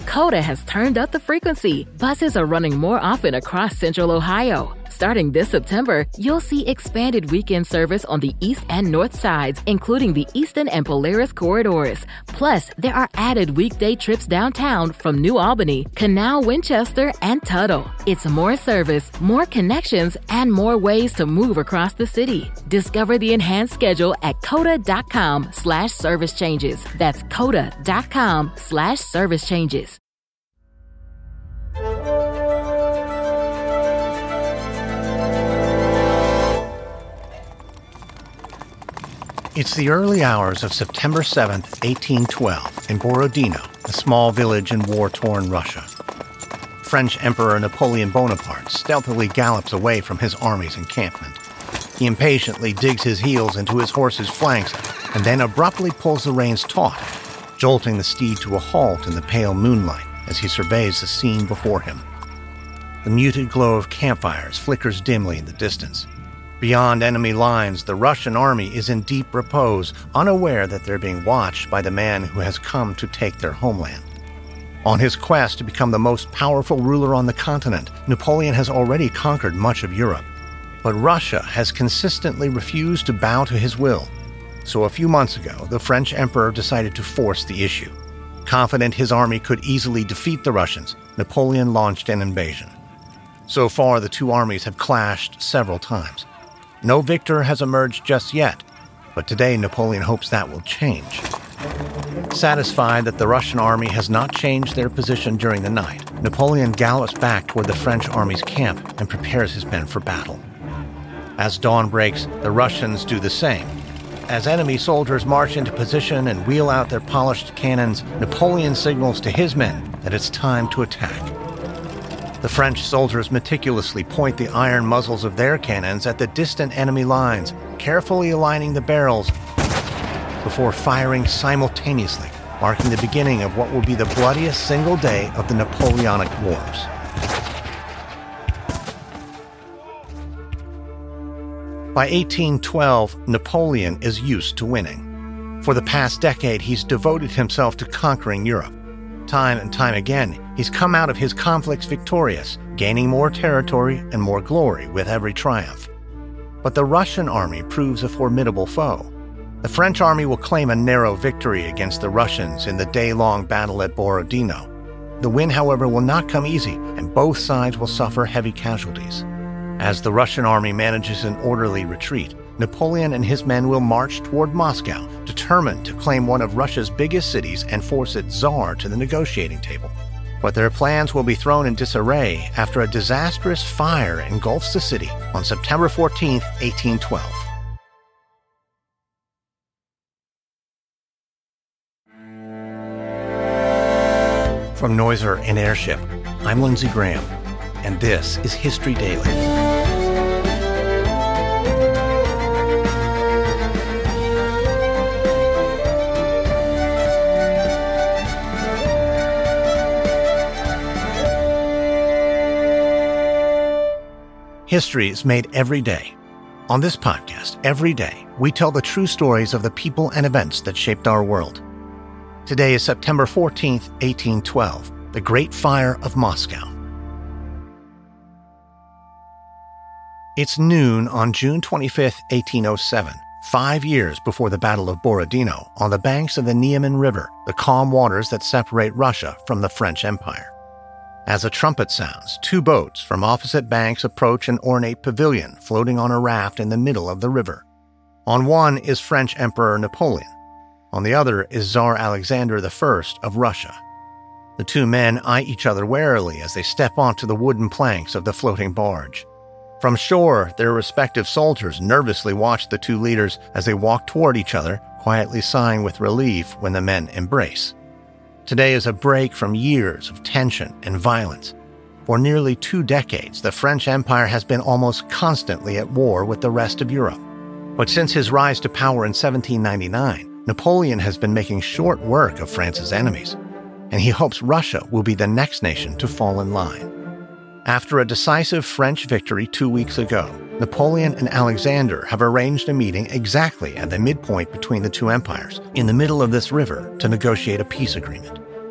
Coda has turned up the frequency. Buses are running more often across Central Ohio. Starting this September, you'll see expanded weekend service on the east and north sides, including the Eastern and Polaris corridors. Plus, there are added weekday trips downtown from New Albany, Canal, Winchester, and Tuttle. It's more service, more connections, and more ways to move across the city. Discover the enhanced schedule at coda.com/service changes. That's coda.com/service changes. It's the early hours of September 7th, 1812, in Borodino, a small village in war-torn Russia. French Emperor Napoleon Bonaparte stealthily gallops away from his army's encampment. He impatiently digs his heels into his horse's flanks and then abruptly pulls the reins taut, jolting the steed to a halt in the pale moonlight as he surveys the scene before him. The muted glow of campfires flickers dimly in the distance. Beyond enemy lines, the Russian army is in deep repose, unaware that they're being watched by the man who has come to take their homeland. On his quest to become the most powerful ruler on the continent, Napoleon has already conquered much of Europe. But Russia has consistently refused to bow to his will. So a few months ago, the French emperor decided to force the issue. Confident his army could easily defeat the Russians, Napoleon launched an invasion. So far, the two armies have clashed several times. No victor has emerged just yet, but today Napoleon hopes that will change. Satisfied that the Russian army has not changed their position during the night, Napoleon gallops back toward the French army's camp and prepares his men for battle. As dawn breaks, the Russians do the same. As enemy soldiers march into position and wheel out their polished cannons, Napoleon signals to his men that it's time to attack. The French soldiers meticulously point the iron muzzles of their cannons at the distant enemy lines, carefully aligning the barrels before firing simultaneously, marking the beginning of what will be the bloodiest single day of the Napoleonic Wars. By 1812, Napoleon is used to winning. For the past decade, he's devoted himself to conquering Europe. Time and time again, he's come out of his conflicts victorious, gaining more territory and more glory with every triumph. But the Russian army proves a formidable foe. The French army will claim a narrow victory against the Russians in the day-long battle at Borodino. The win, however, will not come easy, and both sides will suffer heavy casualties. As the Russian army manages an orderly retreat, Napoleon and his men will march toward Moscow, determined to claim one of Russia's biggest cities and force its Tsar to the negotiating table. But their plans will be thrown in disarray after a disastrous fire engulfs the city on September 14, 1812. From Noiser and Airship, I'm Lindsey Graham, and this is History Daily. History is made every day. On this podcast, every day, we tell the true stories of the people and events that shaped our world. Today is September 14th, 1812, the Great Fire of Moscow. It's noon on June 25th, 1807, 5 years before the Battle of Borodino, on the banks of the Niemen River, the calm waters that separate Russia from the French Empire. As a trumpet sounds, two boats from opposite banks approach an ornate pavilion floating on a raft in the middle of the river. On one is French Emperor Napoleon. On the other is Tsar Alexander I of Russia. The two men eye each other warily as they step onto the wooden planks of the floating barge. From shore, their respective soldiers nervously watch the two leaders as they walk toward each other, quietly sighing with relief when the men embrace. Today is a break from years of tension and violence. For nearly 2 decades, the French Empire has been almost constantly at war with the rest of Europe. But since his rise to power in 1799, Napoleon has been making short work of France's enemies, and he hopes Russia will be the next nation to fall in line. After a decisive French victory 2 weeks ago, Napoleon and Alexander have arranged a meeting exactly at the midpoint between the two empires, in the middle of this river, to negotiate a peace agreement.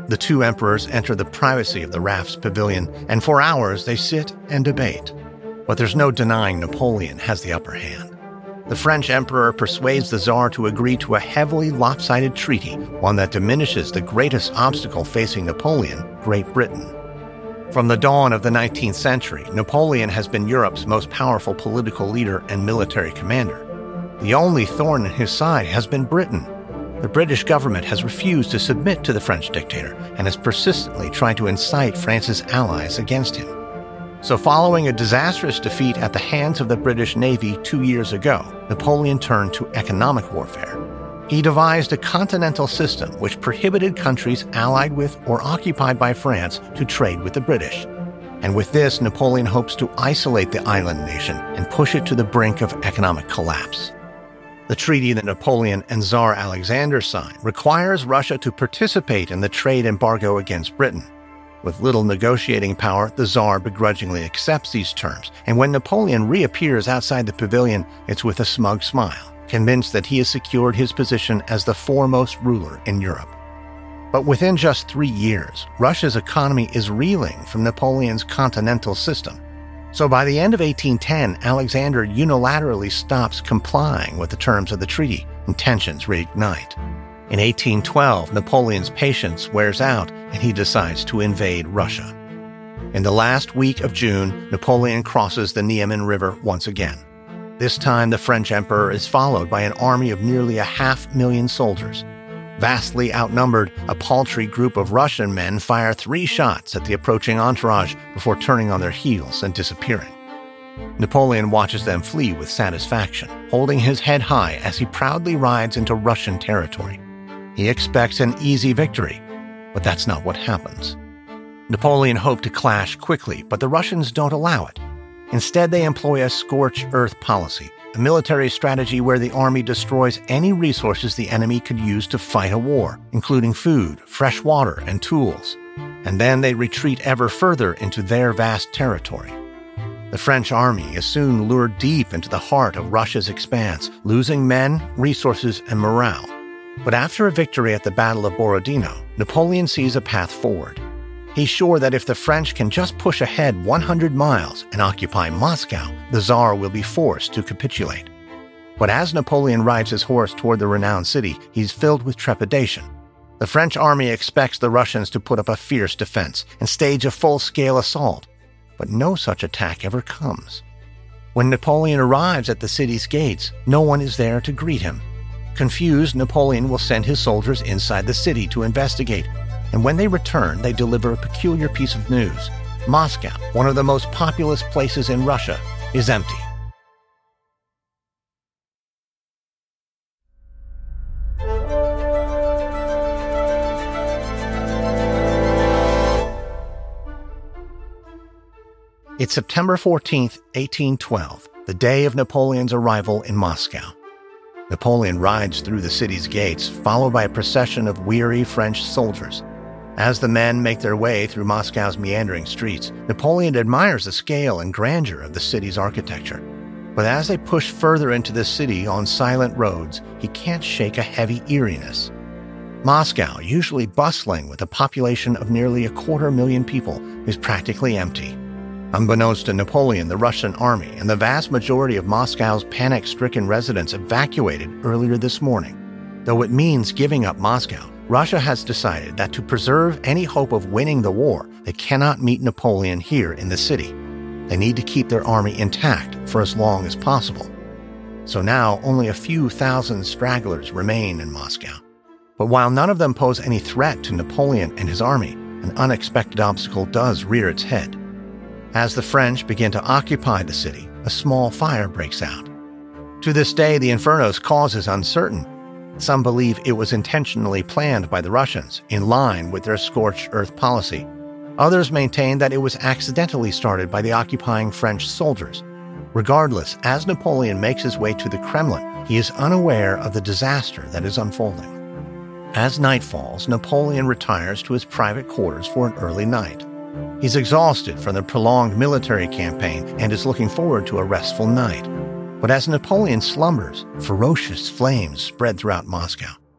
The two emperors enter the privacy of the Raff's pavilion, and for hours they sit and debate. But there's no denying Napoleon has the upper hand. The French emperor persuades the Tsar to agree to a heavily lopsided treaty, one that diminishes the greatest obstacle facing Napoleon, Great Britain. From the dawn of the 19th century, Napoleon has been Europe's most powerful political leader and military commander. The only thorn in his side has been Britain. The British government has refused to submit to the French dictator and has persistently tried to incite France's allies against him. So following a disastrous defeat at the hands of the British Navy 2 years ago, Napoleon turned to economic warfare. He devised a continental system which prohibited countries allied with or occupied by France to trade with the British. And with this, Napoleon hopes to isolate the island nation and push it to the brink of economic collapse. The treaty that Napoleon and Tsar Alexander signed requires Russia to participate in the trade embargo against Britain. With little negotiating power, the Tsar begrudgingly accepts these terms, and when Napoleon reappears outside the pavilion, it's with a smug smile, convinced that he has secured his position as the foremost ruler in Europe. But within just 3 years, Russia's economy is reeling from Napoleon's continental system. So by the end of 1810, Alexander unilaterally stops complying with the terms of the treaty, and tensions reignite. In 1812, Napoleon's patience wears out, and he decides to invade Russia. In the last week of June, Napoleon crosses the Niemen River once again. This time, the French emperor is followed by an army of nearly 500,000 soldiers. Vastly outnumbered, a paltry group of Russian men fire 3 shots at the approaching entourage before turning on their heels and disappearing. Napoleon watches them flee with satisfaction, holding his head high as he proudly rides into Russian territory. He expects an easy victory, but that's not what happens. Napoleon hoped to clash quickly, but the Russians don't allow it. Instead, they employ a scorched earth policy, a military strategy where the army destroys any resources the enemy could use to fight a war, including food, fresh water, and tools. And then they retreat ever further into their vast territory. The French army is soon lured deep into the heart of Russia's expanse, losing men, resources, and morale. But after a victory at the Battle of Borodino, Napoleon sees a path forward. He's sure that if the French can just push ahead 100 miles and occupy Moscow, the Tsar will be forced to capitulate. But as Napoleon rides his horse toward the renowned city, he's filled with trepidation. The French army expects the Russians to put up a fierce defense and stage a full-scale assault, but no such attack ever comes. When Napoleon arrives at the city's gates, no one is there to greet him. Confused, Napoleon will send his soldiers inside the city to investigate, and when they return, they deliver a peculiar piece of news. Moscow, one of the most populous places in Russia, is empty. It's September 14th, 1812, the day of Napoleon's arrival in Moscow. Napoleon rides through the city's gates, followed by a procession of weary French soldiers. As the men make their way through Moscow's meandering streets, Napoleon admires the scale and grandeur of the city's architecture. But as they push further into the city on silent roads, he can't shake a heavy eeriness. Moscow, usually bustling with a population of nearly 250,000 people, is practically empty. Unbeknownst to Napoleon, the Russian army and the vast majority of Moscow's panic-stricken residents evacuated earlier this morning. Though it means giving up Moscow, Russia has decided that to preserve any hope of winning the war, they cannot meet Napoleon here in the city. They need to keep their army intact for as long as possible. So now only a few thousand stragglers remain in Moscow. But while none of them pose any threat to Napoleon and his army, an unexpected obstacle does rear its head. As the French begin to occupy the city, a small fire breaks out. To this day, the inferno's cause is uncertain. Some believe it was intentionally planned by the Russians, in line with their scorched earth policy. Others maintain that it was accidentally started by the occupying French soldiers. Regardless, as Napoleon makes his way to the Kremlin, he is unaware of the disaster that is unfolding. As night falls, Napoleon retires to his private quarters for an early night. He's exhausted from the prolonged military campaign and is looking forward to a restful night. But as Napoleon slumbers, ferocious flames spread throughout Moscow.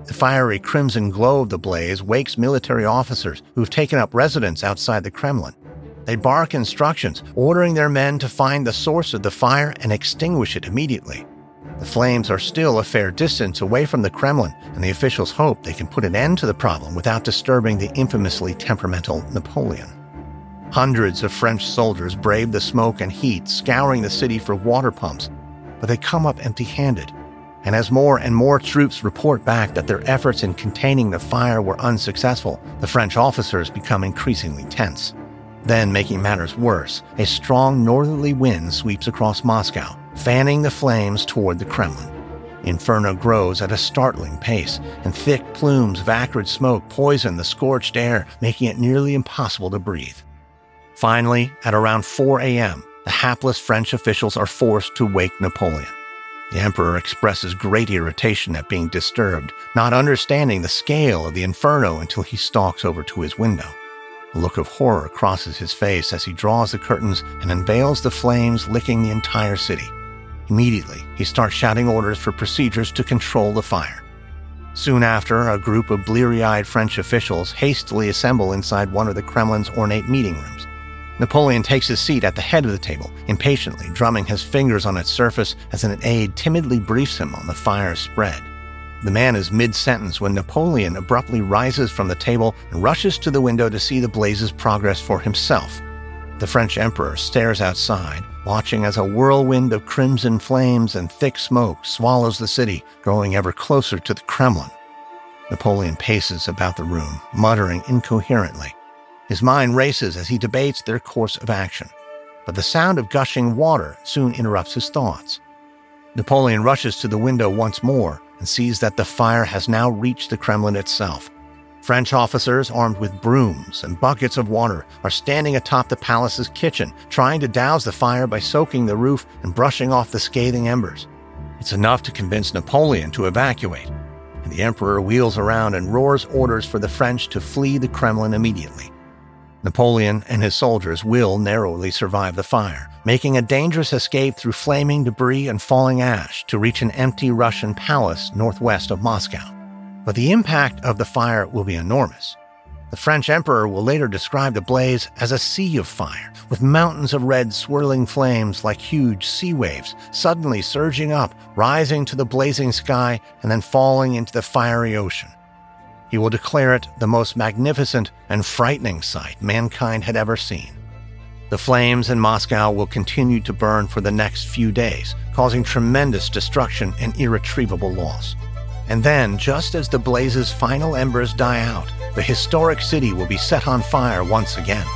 The fiery crimson glow of the blaze wakes military officers who've taken up residence outside the Kremlin. They bark instructions, ordering their men to find the source of the fire and extinguish it immediately. The flames are still a fair distance away from the Kremlin, and the officials hope they can put an end to the problem without disturbing the infamously temperamental Napoleon. Hundreds of French soldiers brave the smoke and heat, scouring the city for water pumps, but they come up empty-handed. And as more and more troops report back that their efforts in containing the fire were unsuccessful, the French officers become increasingly tense. Then, making matters worse, a strong northerly wind sweeps across Moscow, fanning the flames toward the Kremlin. Inferno grows at a startling pace, and thick plumes of acrid smoke poison the scorched air, making it nearly impossible to breathe. Finally, at around 4 a.m., the hapless French officials are forced to wake Napoleon. The emperor expresses great irritation at being disturbed, not understanding the scale of the inferno until he stalks over to his window. A look of horror crosses his face as he draws the curtains and unveils the flames licking the entire city. Immediately, he starts shouting orders for procedures to control the fire. Soon after, a group of bleary-eyed French officials hastily assemble inside one of the Kremlin's ornate meeting rooms. Napoleon takes his seat at the head of the table, impatiently drumming his fingers on its surface as an aide timidly briefs him on the fire's spread. The man is mid-sentence when Napoleon abruptly rises from the table and rushes to the window to see the blaze's progress for himself. The French emperor stares outside, watching as a whirlwind of crimson flames and thick smoke swallows the city, growing ever closer to the Kremlin. Napoleon paces about the room, muttering incoherently. His mind races as he debates their course of action, but the sound of gushing water soon interrupts his thoughts. Napoleon rushes to the window once more and sees that the fire has now reached the Kremlin itself. French officers armed with brooms and buckets of water are standing atop the palace's kitchen, trying to douse the fire by soaking the roof and brushing off the scathing embers. It's enough to convince Napoleon to evacuate, and the emperor wheels around and roars orders for the French to flee the Kremlin immediately. Napoleon and his soldiers will narrowly survive the fire, making a dangerous escape through flaming debris and falling ash to reach an empty Russian palace northwest of Moscow. But the impact of the fire will be enormous. The French emperor will later describe the blaze as a sea of fire, with mountains of red swirling flames like huge sea waves, suddenly surging up, rising to the blazing sky, and then falling into the fiery ocean. He will declare it the most magnificent and frightening sight mankind had ever seen. The flames in Moscow will continue to burn for the next few days, causing tremendous destruction and irretrievable loss. And then, just as the blaze's final embers die out, the historic city will be set on fire once again.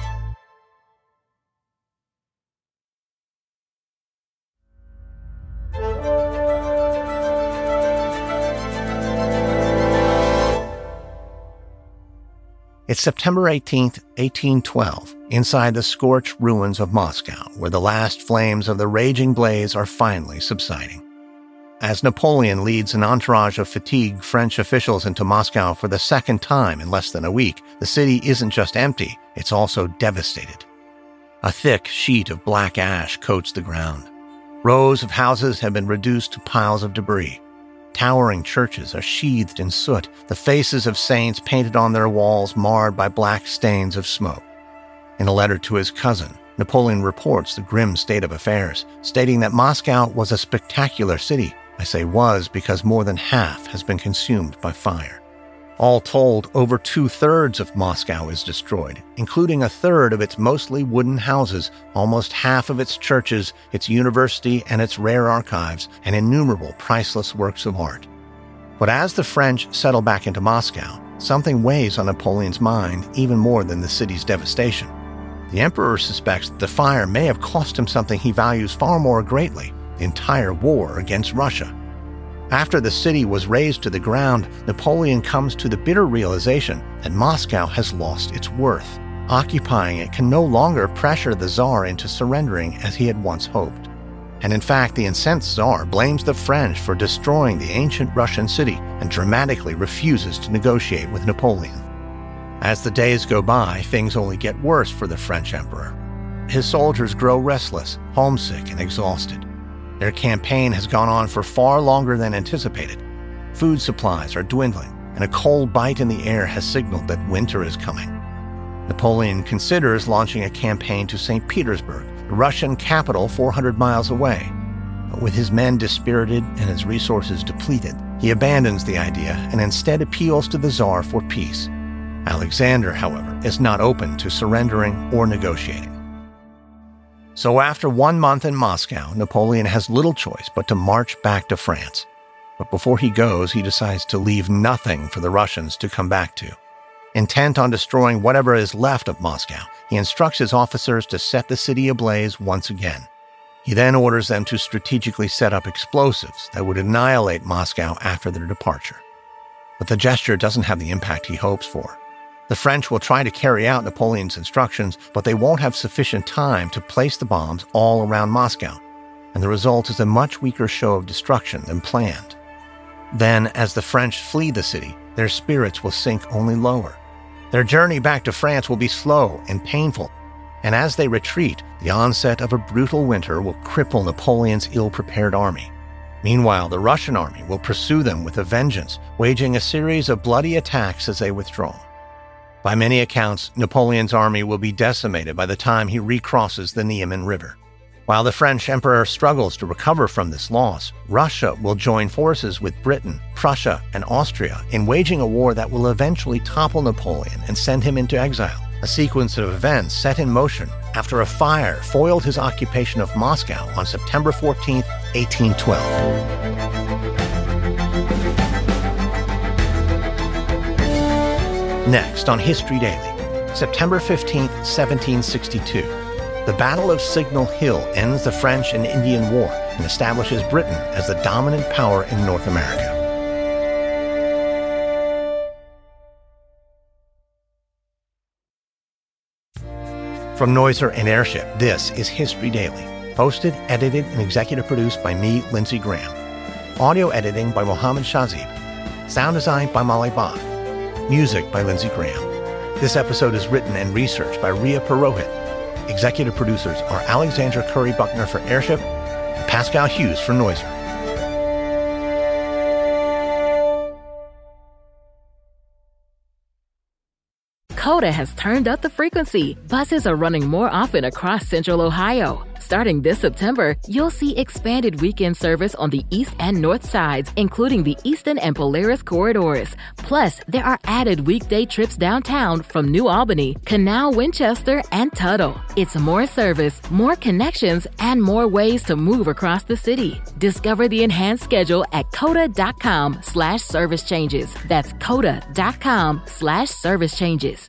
It's September 18th, 1812, inside the scorched ruins of Moscow, where the last flames of the raging blaze are finally subsiding. As Napoleon leads an entourage of fatigued French officials into Moscow for the second time in less than a week, the city isn't just empty, it's also devastated. A thick sheet of black ash coats the ground. Rows of houses have been reduced to piles of debris. Towering churches are sheathed in soot, the faces of saints painted on their walls marred by black stains of smoke. In a letter to his cousin, Napoleon reports the grim state of affairs, stating that Moscow was a spectacular city. I say was because more than half has been consumed by fire. All told, over 2/3 of Moscow is destroyed, including 1/3 of its mostly wooden houses, almost half of its churches, its university and its rare archives, and innumerable priceless works of art. But as the French settle back into Moscow, something weighs on Napoleon's mind even more than the city's devastation. The emperor suspects that the fire may have cost him something he values far more greatly: the entire war against Russia. After the city was razed to the ground, Napoleon comes to the bitter realization that Moscow has lost its worth. Occupying it can no longer pressure the Tsar into surrendering as he had once hoped. And in fact, the incensed Tsar blames the French for destroying the ancient Russian city and dramatically refuses to negotiate with Napoleon. As the days go by, things only get worse for the French emperor. His soldiers grow restless, homesick, and exhausted. Their campaign has gone on for far longer than anticipated. Food supplies are dwindling, and a cold bite in the air has signaled that winter is coming. Napoleon considers launching a campaign to St. Petersburg, the Russian capital 400 miles away. But with his men dispirited and his resources depleted, he abandons the idea and instead appeals to the Tsar for peace. Alexander, however, is not open to surrendering or negotiating. So after 1 month in Moscow, Napoleon has little choice but to march back to France. But before he goes, he decides to leave nothing for the Russians to come back to. Intent on destroying whatever is left of Moscow, he instructs his officers to set the city ablaze once again. He then orders them to strategically set up explosives that would annihilate Moscow after their departure. But the gesture doesn't have the impact he hopes for. The French will try to carry out Napoleon's instructions, but they won't have sufficient time to place the bombs all around Moscow, and the result is a much weaker show of destruction than planned. Then, as the French flee the city, their spirits will sink only lower. Their journey back to France will be slow and painful, and as they retreat, the onset of a brutal winter will cripple Napoleon's ill-prepared army. Meanwhile, the Russian army will pursue them with a vengeance, waging a series of bloody attacks as they withdraw. By many accounts, Napoleon's army will be decimated by the time he recrosses the Niemen River. While the French emperor struggles to recover from this loss, Russia will join forces with Britain, Prussia, and Austria in waging a war that will eventually topple Napoleon and send him into exile, a sequence of events set in motion after a fire foiled his occupation of Moscow on September 14, 1812. Next on History Daily, September 15, 1762. The Battle of Signal Hill ends the French and Indian War and establishes Britain as the dominant power in North America. From Noiser and Airship, this is History Daily. Hosted, edited, and executive produced by me, Lindsey Graham. Audio editing by Mohammed Shazib. Sound design by Molly Bach. Music by Lindsey Graham. This episode is written and researched by Ria Purohit. Executive producers are Alexandra Curry-Buckner for Airship and Pascal Hughes for Noiser. Coda has turned up the frequency. Buses are running more often across Central Ohio. Starting this September, you'll see expanded weekend service on the east and north sides, including the Easton and Polaris corridors. Plus, there are added weekday trips downtown from New Albany, Canal, Winchester, and Tuttle. It's more service, more connections, and more ways to move across the city. Discover the enhanced schedule at coda.com/service changes. That's coda.com/service changes.